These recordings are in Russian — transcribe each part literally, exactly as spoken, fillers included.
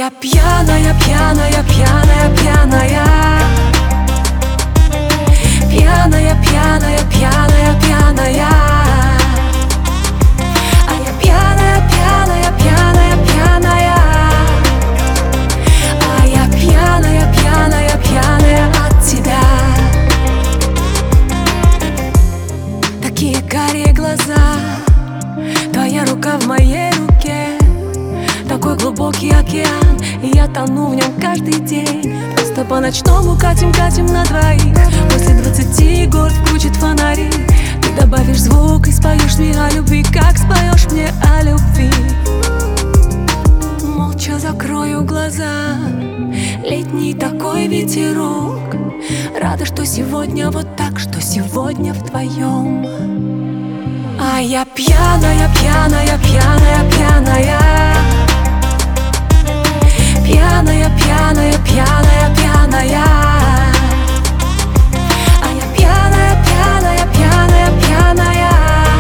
я пьяная, пьяная, пьяная, пьяная. Пьяная, пьяная, пьяная, пьяная. А я пьяная, пьяная, пьяная, пьяная. А я пьяная, пьяная, пьяная от тебя. Такие карие глаза, твоя рука в моей руке. Такой глубокий океан, и я тону в нем каждый день. Просто по-ночному катим, катим на двоих. После двадцати город включит фонари. Ты добавишь звук и споешь мне о любви, как споешь мне о любви. Молча закрою глаза, летний такой ветерок. Рада, что сегодня вот так, что сегодня вдвоем. А я пьяная, пьяная, пьяная, пьяная. Пьяная, пьяная, пьяная, пьяная. А я пьяная, пьяная, пьяная, пьяная.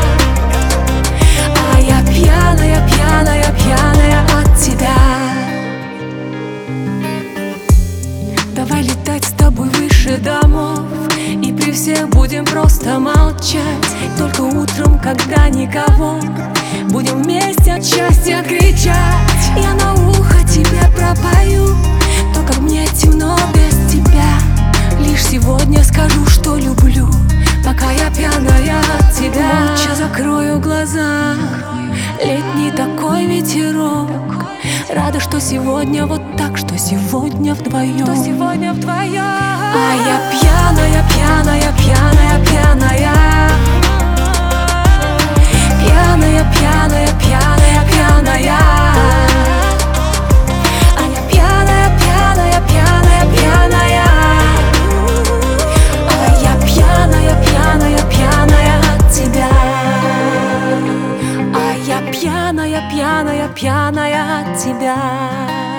А я пьяная, пьяная, пьяная от тебя. Давай летать с тобой выше домов, и при всех будем просто молчать. Только утром, когда никого, будем вместе от счастья кричать. Я на ухо тебе пропою то, как мне темно без тебя. Лишь сегодня скажу, что люблю, пока я пьяная от тебя. Молча закрою глаза, летний такой ветерок. Рада, что сегодня вот так, что сегодня вдвоем, что сегодня вдвоем. А я пьяная, пьяная, пьяная, пьяная. Пьяная, пьяная, пьяная, пьяная. А я пьяная, пьяная, пьяная, пьяная. А я пьяная, пьяная, пьяная от тебя. А я пьяная, пьяная, пьяная от тебя.